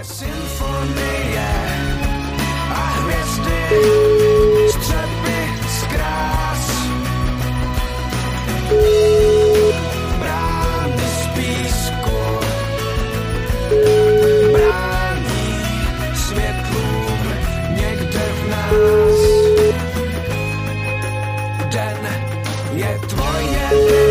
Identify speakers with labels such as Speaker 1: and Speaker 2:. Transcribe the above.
Speaker 1: Symfonie a hvězdy, střepy z krás, brány z písku, brání světlům někde v nás. Den je tvoje